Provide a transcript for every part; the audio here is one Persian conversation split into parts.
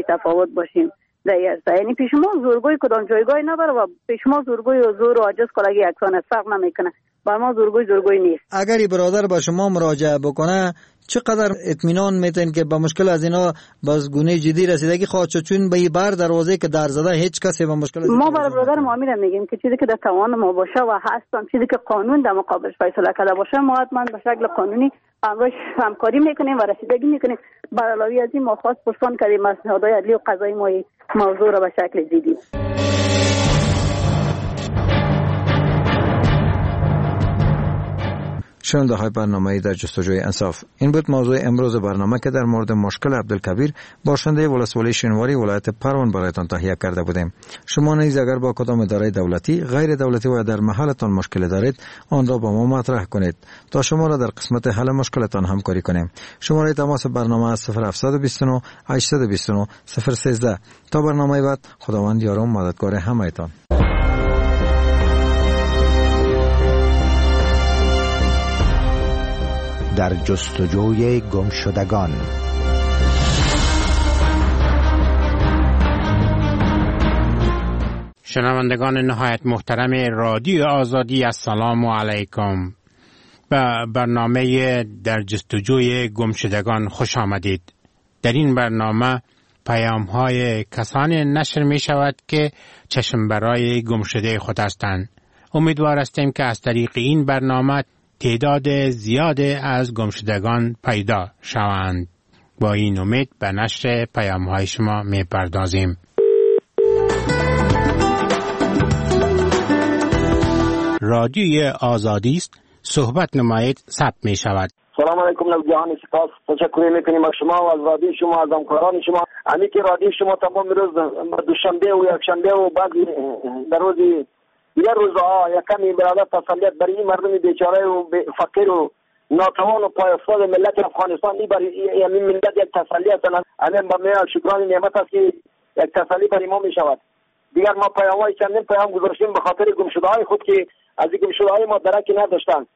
تفاوت باشیم در هسته. یعنی پیش ما زورگوی کدام جایگاه نداره و پیش ما زورگوی و زور و عاجز کلگی یکسان فرق نمیکنه. بر ما زورگوی نیست. اگر این برادر به شما مراجعه بکنه چقدر اطمینان میتین که به مشکل از اینا باز گونه جدی رسیدگی خواهد شد؟ چون به این بر دروازه که در زده هیچ کسی به مشکل ما بر برادر ما میگیم که چیزی که در توان ما باشه و هستم، چیزی که قانون در مقابلش فیصله کرده باشه، ما حتما به شکل قانونی امروز همکاری میکنیم و رسیدگی میکنیم. بر علاوه از این ما خواست پرسان کردیم از نهادهای عدلی و قضایی ما موضوع را به شکل جدی. شنونده های برنامه در جستجوی انصاف، این بود موضوع امروز برنامه که در مورد مشکل عبدالکبیر باشنده ولسوالی شینواری ولایت پروان برایتان تهیه کرده بودیم. شما نیز اگر با کدام اداره دولتی، غیر دولتی و در محلتان مشکل دارید آن را با ما مطرح کنید تا شما را در قسمت حل مشکلتان همکاری کنیم. شماره تماس برنامه است 0729 829 013. تا برنامه بعد، خداوند یار و مددگار همه‌تان. در جستجوی گمشدگان. شنوندگان نهایت محترم رادیو آزادی، السلام علیکم. به برنامه در جستجوی گمشدگان خوش آمدید. در این برنامه پیام‌های کسانی نشر می شود که چشم برای گمشده خود هستند. امیدوار هستیم که از طریق این برنامه تعداد زیاد از گمشدگان پیدا شوند. با این امید به نشر پیام‌های شما می‌پردازیم. رادیوی آزادی است، صحبت نمایید، ثبت می‌شود. سلام علیکم جهان، سپاس تشکر می‌کنیم از شما و از رادیو شما، از همکاران شما. همین که رادیو شما تمام روز دوشنبه و یکشنبه و بعضی در روز یه روزها یکمی برادر تسلیت برای این مردم بیچاره و فقیر و ناتوان و پایافتاد ملت افغانستان، این برای این ملت یک تسلیت همین با میان شکران نعمت است که یک تسلی برای ما می شود. دیگر ما پیام‌های چندین پیام گذاشتیم به خاطر گمشده‌های خود که از این گمشده‌های ما درکی نداشتند.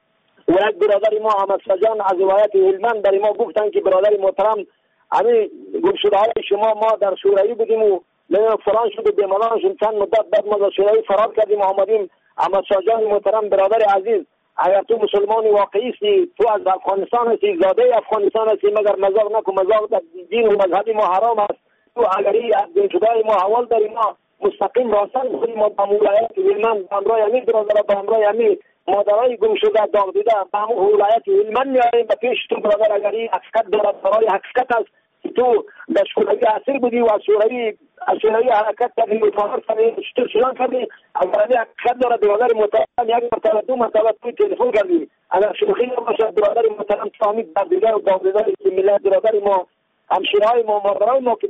و یک برادر ما احمد سجان از ولایت هلمند برای ما گفتند که برادر محترم همین گمشده‌های شما ما در شوروی بودیم و فلان شد و بیماران شد، چند مدت بعد ما در شوروی فرار کردیم و آمدیم. احمد شاهجان محترم برادر عزیز، اگر تو مسلمان واقعی هستی، تو از افغانستان هستی، زاده افغانستان هستی، مگر مذاق نکن، مذاق در دین و مذهب ما حرام است. تو اگری از گمشده‌های ما حوال داری، ما مستقیم راستن خودی ما با ولایت هلمند همراه همین برادر با همراه همین مادرای گمشده داغ دیده به همون ولایت هلمند میاریم به پیش تو برادر. اگری حقیقت دارد، برای حقیقت است تو در شوروی اسیر بودی و از شوروی حرکت کردی و فرار کردی، چطور شدن کردی. اگر حقیقت دارد برادر محترم، یک مرتبه دو مرتبه توی تلفن کردی، اگر شوخی نباشد برادر محترم تو همین دردیده و داغدیده ملت برادر ما، همشیرهای ما، مادرهای ما که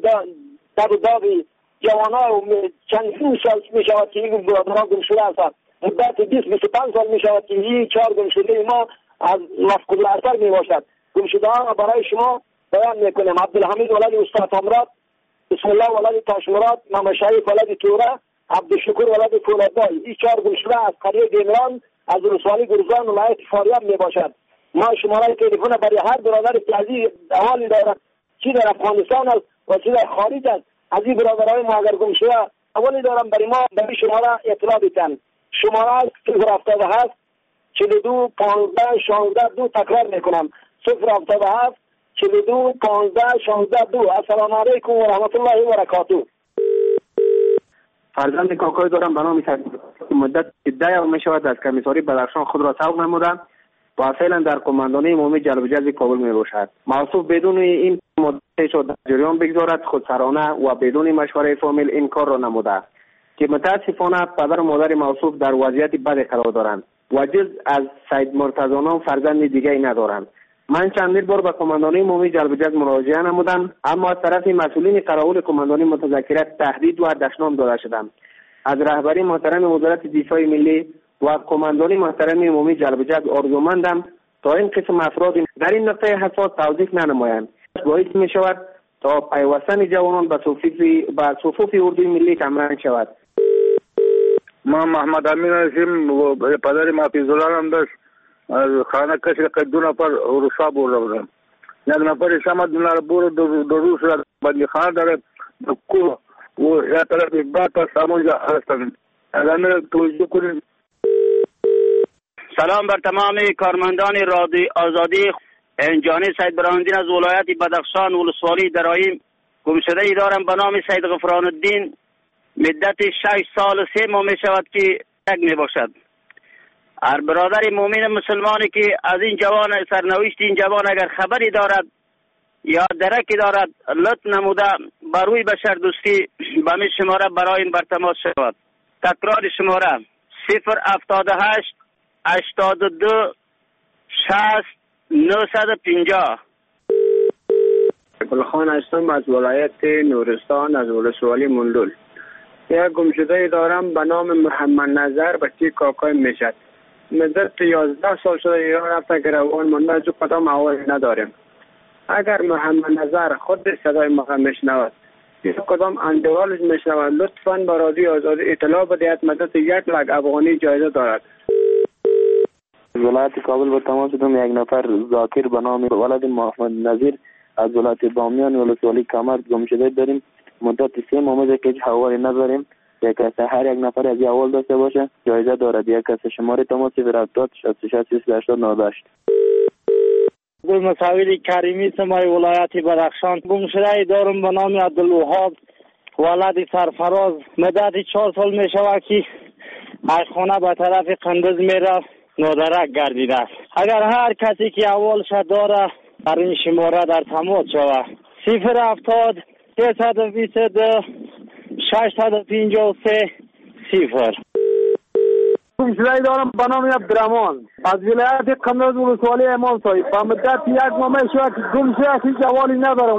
در داغی جوانها و چندین سال می شود که این برادرها گمشده هستند. مدت 20-25 سال می شود که این 4 گمشده ما از مفقود الاثر می باشد. گمشده‌ها را برای شما بیان میکنیم. عبدالحمید ولد استاد امراد، بسم الله ولد تاشمراد، محمد شریف ولد توره، عبدالشکر ولد فولادبای. این 4 گمشده از قریه گیمران از ولسوالی گرزان ولایت فاریاب می باشد. ما شماره تلفن برای هر برادر که از این احوالی دارد، چی در افغانستان است و چی در خارج است، از این برادرهای ما اگر گمشده اولی دارم برای ما برای شماره اطلاع بیتن. شماره 077 42 15 16 2. تکرار میکنم 077 42 15 16 2. السلام علیکم و رحمت الله و برکاته. فرزند کاکای دارم به نام مدت 10 می شود از کمیساری بدخشان خود را سوق نمودم و فعلا در کماندانی عمومی جلب و جذب کابل می باشد. موصوف بدون این مدت شد در جریان بگذارد خودسرانه و بدون مشوره فامیل این کار را نموده که متاسفانه پدر و مادر موصوف در وضعیت بد قرار دارند و جز از سید مرتضی فرزند دیگه ای ندارند. من چندین بار به کماندانی عمومی جلب و جذب مراجعه نمودم، اما از طرف مسئولین قراول کماندانی متذکرات تهدید و دشنام داده شدم. از رهبری محترم وزارت دفاع ملی و کماندانی محترم عمومی جلب و جذب آرزومندم تا این قسم افراد در این نقطه حساس توضیح ننمایند. باعث می شود تا پیوستن جوانان به صفوف اردوی ملی کمرنگ شود. ما محمد امین هستیم و پدر محفوظ الله هم داشت. از خانه کسی که 2 نفر روسا بردم، 1 نفر سمت نار برد دو روز بندی خانه داره کو و یا طرف بعد پس همونجا هستن. اگر توجه کنیم. سلام بر تمام کارمندان رادیو آزادی. انجانی سید براندین از ولایت بدخشان ولسوالی درایم. گمشده ای دارم به نام سید غفران الدین. مدت 6 سال 3 ماه می شود که یک می باشد. هر برادر مؤمن مسلمانی که از این جوان سرنوشت این جوان اگر خبری دارد یا درکی دارد لطف نموده بر روی بشر دوستی به می شماره برای این برتماس شود. تکرار شماره 078 82 60 950. گلخان هستم از ولایت نورستان از ولسوالی مندول. یک گمشده دارم به نام محمد نظر بچه کاکای میشد. مدت 11 سال شده ایران رفته که روان مونده از کدام احوالی نداریم. اگر محمد نظر خود صدای ما میشنود یا کدام اندوالش میشنود لطفاً به رادیو آزادی اطلاع بدهید. مدت 1 لک افغانی جایزه دارد. ولایت کابل با تماس شدم. یک نفر ذاکر به نام ولد محمد نظیر از ولایت بامیان ولسوالی کمر گمشده داریم. مدت 3 ماه که هیچ حوالی نداریم. یک کس هر یک نفر از اول داشته باشه جایزه دارد. یک کس شماره تماس 070 66 88 گل مساوی کریمی سمای ولایت بدخشان. گمشده دارم به نام عبدالوهاب ولد سرفراز. مدت 4 سال می شود که از خانه به طرف قندز میره نادرک گردیده است. اگر هر کسی که اول شد داره در این شماره در تماس شود 070 322 653 0. گمشده دارم به نام عبدالرحمن از ولایت قندز ولسوالی امام صاحب. با مدت 1 ماه شد که گمشده هیچ جوالی ندارم.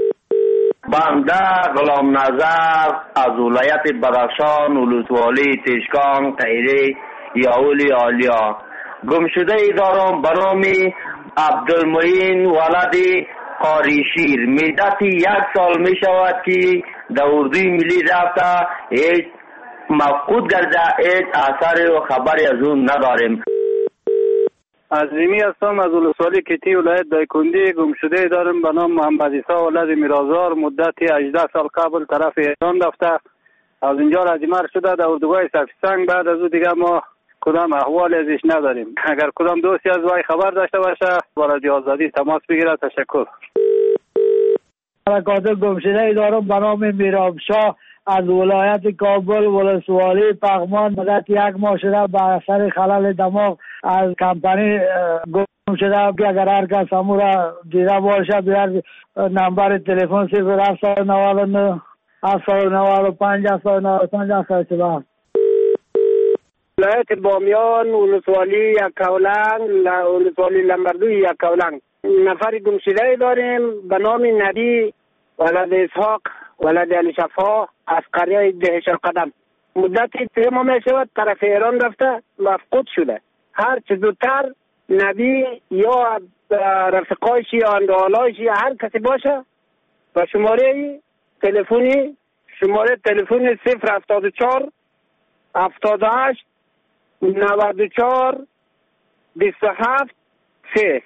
بنده غلام نظر از ولایت بدخشان ولسوالی تشکان قیره یاولی آلیا. گمشده ای دارم به نام عبدالمعین ولد قاریشیر. مدت 1 سال می شود که در اردوی ملی رفته هیچ مفقود گرده هیچ اثر و خبری از اون نداریم. عظیمی هستم از ولسوالی کتی ولایت دایکندی. گمشده دارم به نام محمد عیسی ولد میرازار. مدت 18 سال قبل طرف ایران رفته از اینجا رجمر شده در اردوگاه سفیسنگ. بعد از او دیگه ما کدام احوال ازش نداریم. اگر کدام دوستی از وای خبر داشته باشه با رادیو آزادی تماس بگیره. تشکر. قاتل گمشده دارم به نام میرابشاه از ولایت کابل ولسوالی پغمان. مدت 1 ماه شده به اثر خلل دماغ از کمپانی گم شده که اگر هر کس همون را دیده باشه بیار نمبر تلفن 0799 795 795 797. ولایت بامیان ولسوالی یکاولنگ ولسوالی لمبردوی یکاولنگ. نفر گمشده داریم به نام ندی ولد اسحاق ولد علی شفا از قریه دهشر قدم. مدت 3 ماه می شود طرف ایران رفته مفقود شده. هر چه زودتر نبی یا رفقایشی یا اندوالایشی هر کسی باشه و شماره تلفنی 074 78 94 27 3.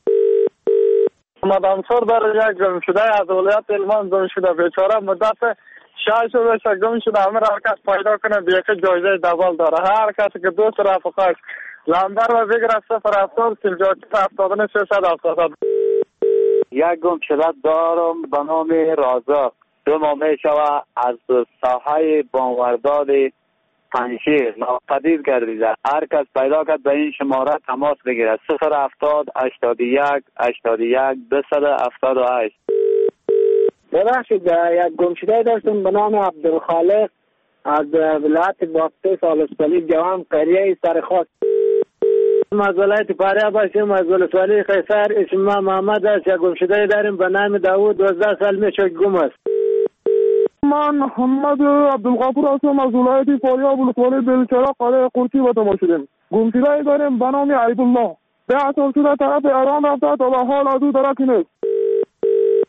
محمد انصار در یک گمشده از ولایت علمان گم شده. بیچاره مدت 6 سال گم شده. همه هر کس پیدا کنه بیاکه جایزه دبل داره. هر کسی که دوست رفقاش لمبر و بگیره 070 79 670. یک گمشده دارم به نام رازق. 2 ماه می شود از ساحه بانورداد پنشیر ناپدید گردیده. هر کس پیدا کرد به این شماره تماس بگیره 070 81 81 278. ببخشید یک گمشده داشتم به نام عبدالخالق از ولایت باسته سالسپلی جوان قریه سرخاک. از ولایت پاره باشیم از ولسوالی قیصر. اسم ما محمد است. یک گمشده داریم به نام داوود 12 سال میشه گم است. من محمد عبدالغفور هستم از ولایت فاریاب ولسوالی بلچرا قلعه قرطی به تماس شدیم. گمشده داریم به نام عیدالله. 10 سال شده طرف ایران رفته تا به حال از او درکی نیست.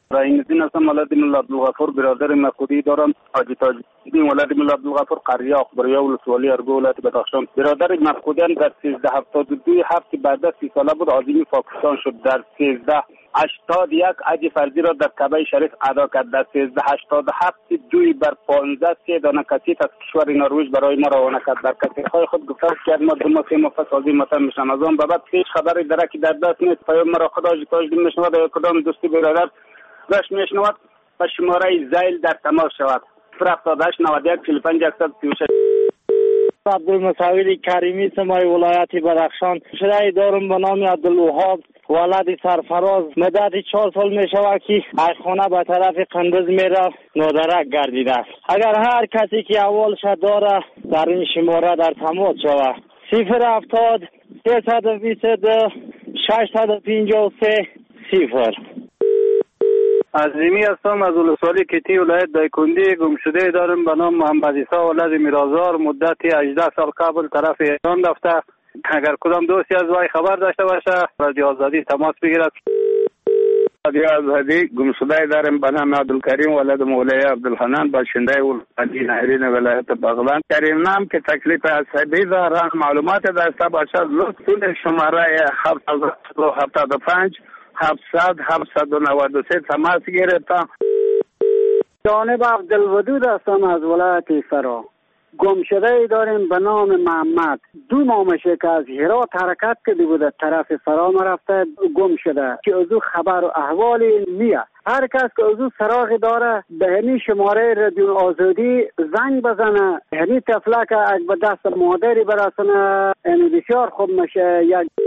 رئیس‌الدین هستم، ولد ملا عبدالغفور، برادر مقودی دارم. حاجی تاج‌الدین ولد ملا عبدالغفور، قریه اخباریا ولسوالی ارگو ولایت بدخشان. برادر مقودیان در 1372 هفت بعد از 30 ساله بود عازم پاکستان شد. در 1381 حج فرضی را در کعبه شریف ادا کرد. در 1387 2 بر 15 3 دانه کثیف از کشور نروژ برای ما روانه کرد. در کثیف‌های خود گفته کرد ما دو ماه نفس عظیم متن میشم. از آن به بعد هیچ خبری درکی در دست نیست. پیام مرا خدا تاج‌الدین میشنود یا کدام دوستی برادر رش میشنود و شماره زیل در تماس شود 078 91 45 136. عبدالمصور کریمی سمای ولایت بدخشان. شرعی دارم به نام عبدالوهاب ولد سرفراز. مدت 4 سال می شود که از خانه به طرف قندوز میره نادرک گردیده است. اگر هر کسی که اولش داره در این شماره در تماس شود 070 322 653 0. عظیمی هستم از ولسوالی کتی ولایت دایکندی. گمشده دارم به نام محمد عیسی ولد میرازار. مدت 18 سال قبل طرف ایران رفته. اگر کدام دوستی از وی خبر داشته باشه رادیو آزادی تماس بگیرد. رادیو آزادی. گمشده دارم به نام عبدالکریم ولد مولای عبدالحنان، باشنده ولایت نهرین ولایت بغلان. کریم نام که تکلیف عصبی دارم معلومات داشته باشد لطفاً شماره 775 700 793 تماس گرفتم. جانب عبدالودود هستم از ولایت فرا. گمشده داریم به نام محمد. 2 ماه میشه که از هرات حرکت کرده بود طرف فرا رفته گم شده که از او خبر و احوالی نیه. هر کس که از او سراغ داره به همین شماره رادیو آزادی زنگ بزنه. همین طفله که اگه به دست مادری برسنه بسیار خوب میشه.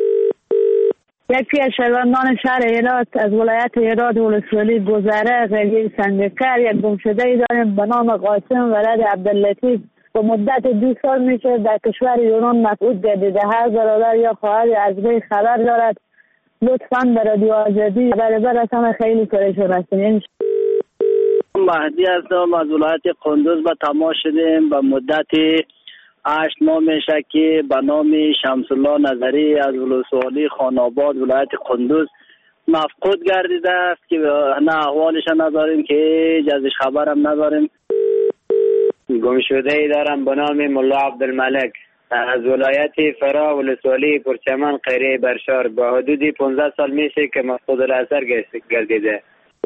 یکی از شهروندان شهر هرات از ولایت هرات ولسوالی گذره قریه سنگکر یک گمشده داریم به نام قاسم ولد عبداللطیف. با مدت 2 سال میشه در کشور یونان مفقود گردیده. هر برادر یا خواهر از وی خبر دارد لطفاً به رادیو آزادی خبر برسانه. خیلی پریشان هستیم. مهدی هستم از ولایت قندوز به تماس شدیم. به مدت 8 ماه میشه که به نام شمس الله نظری از ولسوالی خان‌آباد ولایت قندوز مفقود گردیده است که نه احوالش نداریم که ازش خبرم نداریم. گمشده ای دارم به نام ملا عبدالملک از ولایت فرا ولسوالی پرچمن قریه برشار. با حدود 15 سال میشه که مفقود الاثر گردیده.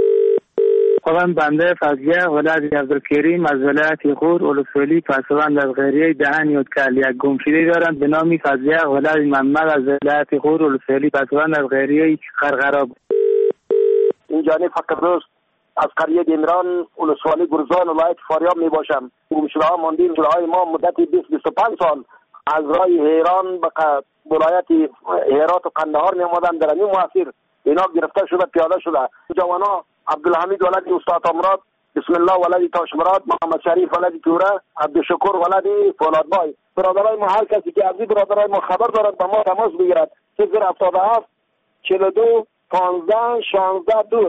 خودم بنده فضیه ولد عبدالکریم از ولایت غور ولسوالی پسوند از قریه دهن یودکل. یک گمشده دارم به نام فضیه ولد محمد از ولایت غور ولسوالی پسوند از قریه قرقراب. این جانب فقط از قریه دیمران ولسوالی گرزان ولایت فاریاب می باشم. گمشده ها ماندیم جلوهای ما مدت 20-25 سال از راه ایران به ولایت هرات و قندهار می آمدن. در این مسیر اینا گرفته شده پیاده شده. جوانا عبدالحمید ولد استاد امراد، بسم الله ولد تاشمراد، محمد شریف ولد توره، عبدالشکر ولد فولادبای. برادرای ما هر کسی که از این برادرای ما خبر دارد با ما تماس بگیرد. 077 42 15 16 2.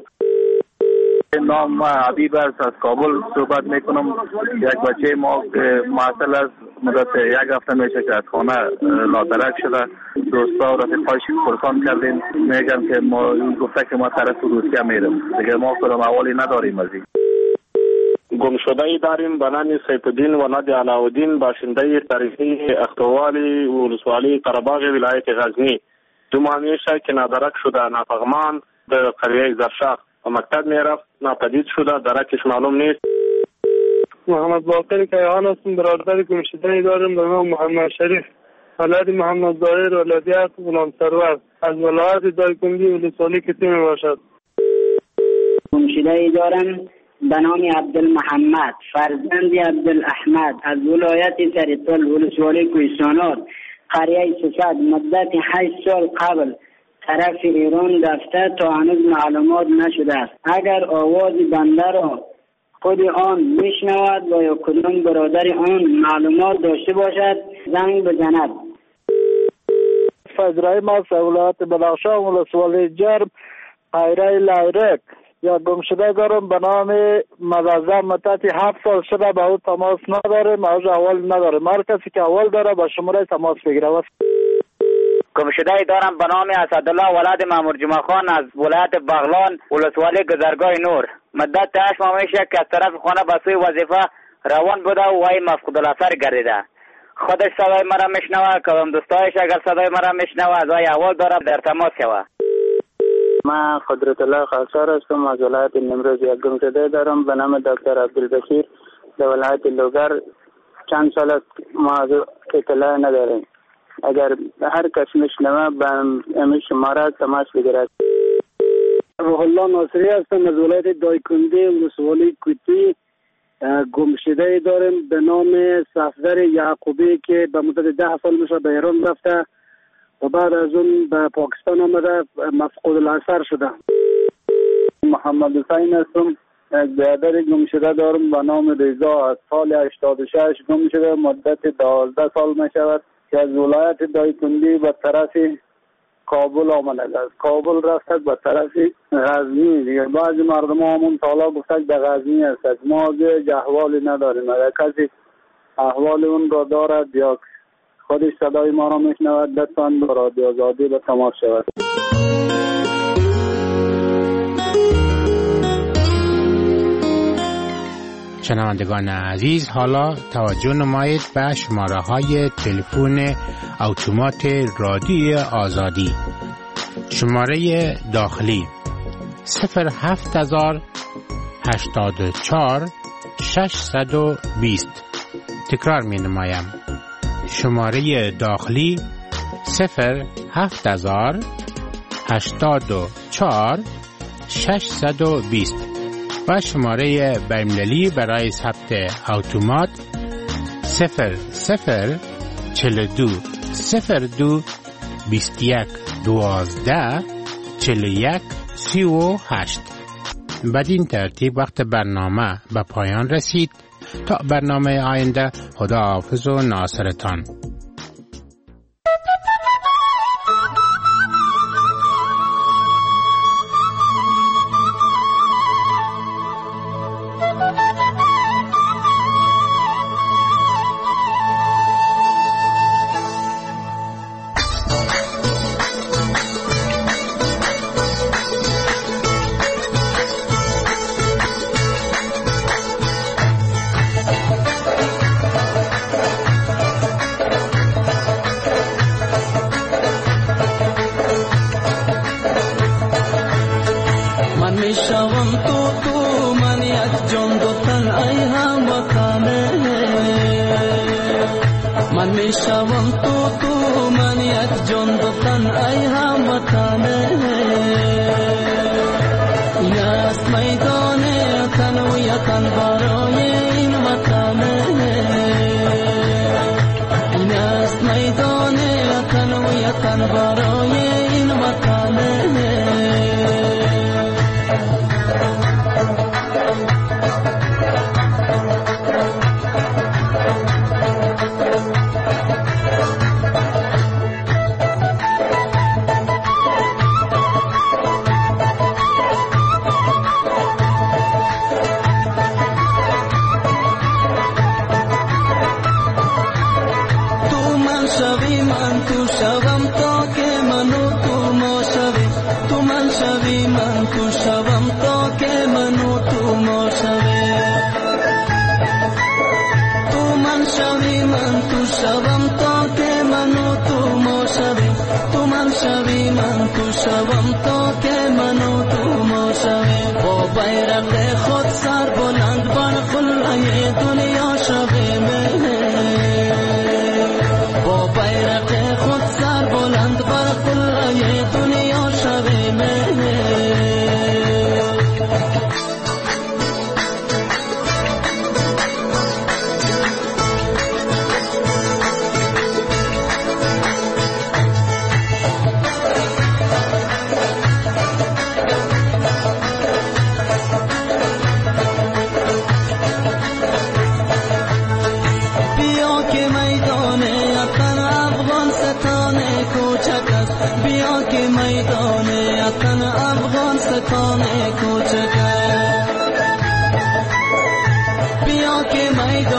نام حبیب است از کابل صحبت میکنم. یک بچه ما معطل است مدت 1 هفته میشه که از خانه نادرک شده. دوستا و رفیقایش پرسان کردیم میگن که ما گفته که ما طرف روسیه میرم دیگه. ما کدام احوالی نداریم از این. گمشده ای داریم به نام سیف الدین ولد علاءالدین باشنده تاریخی اختوالی ولسوالی قره‌باغ ولایت غزنی. 2 ماه میشه که نادرک شده. نافغمان در قریه زرشاق و مکتب میرفت ناپدید شده. درکش معلوم نیست. محمد باقر کیهان هستم. برادر گمشده دارم به نام محمد شریف ولد محمد ظاهر ولدیت غلام سرور از ولایت دایکندی ولسوالی کتی می باشد. گمشده دارم به نام عبدالمحمد فرزند عبدالاحمد از ولایت سرطل ولسوالی کوهستانات قریه سفد. مدت 8 سال قبل طرف ایران رفته تا هنوز معلومات نشده است. اگر آواز بنده را خود آن میشنود و یا کدام برادر آن معلومات داشته باشد زنگ بزند. ابراهیم از ولایت بدخشان ولسوالی جرم قریه لیرک. یا گمشده دارم به نام مظلم. مدت 7 سال شده با او تماس نداره. موضوع اول نداره. هر کسی که اول داره با شماره تماس بگیره. گمشده دارم به نام اسدالله ولد مامور جمعه خان از ولایت بغلان ولسوالی گذرگاه نور. مدت 8 ماه میشه که از طرف خانه به سوی وظیفه روان بوده و وی مفقود الاثر گردیده. خودش صدای مرا میشنوه، کدام دوستایش اگر صدای مرا میشنوه از وی احوال داره در تماس شوه. من قدرت الله خاصار هستم از ولایت نیمروز. یک گمشده دارم به نام دکتر عبدالبشیر در ولایت لوگر. چند سال است ما اطلاع نداریم. اگر هر کس میشنوه به امی شماره تماس بگیرد. روح الله ناصری هستم از ولایت دایکنده ولسوالی کوتی. گمشده داریم به نام صفدر یعقوبی که به مدت 10 سال میشه به ایران رفته و بعد از اون به پاکستان آمده مفقود الاثر شده. محمد حسین هستم. یک برادر گمشده دارم به نام رضا از سال 86 گمشده. مدت 12 سال میشود که از ولایت دایکنده به طرف کابل آمده است. کابل رفته به طرف غزنی. دیگه بعضی مردم همون سالا گفتن به غزنی است. ما دیگه احوالی نداریم. اگر کسی احوال اون را دارد یا خودش صدای ما را میشنود لطفاً به رادیو آزادی به تماس شود. شنوندگان عزیز، حالا توجه نمایید به شماره های تلفن اتومات رادیو آزادی. شماره داخلی 07084 620. تکرار می نمایم. شماره داخلی 07084 620 و شماره بین‌المللی برای ثبت اتومات 0042 02 21 12 41 38. بدین ترتیب وقت برنامه به پایان رسید. تا برنامه آینده، خداحافظ و ناصرتان.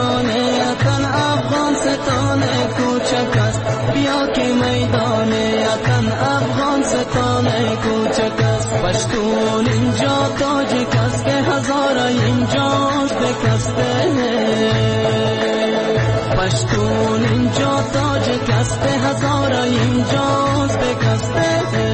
بیا که میدان پشتون اینجا تاج کست هزاره اینجاست بکسته پشتون اینجا تاج کست هزاره اینجاست بکسته